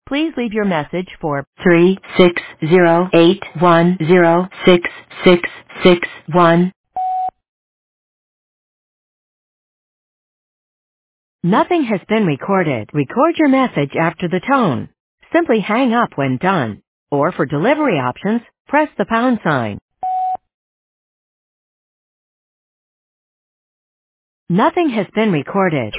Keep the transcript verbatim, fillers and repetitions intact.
Please leave your message for three six zero eight one zero six six six one. Nothing has been recorded. Record your message after the tone. Simply hang up when done. Or for delivery options, press the pound sign. Nothing has been recorded.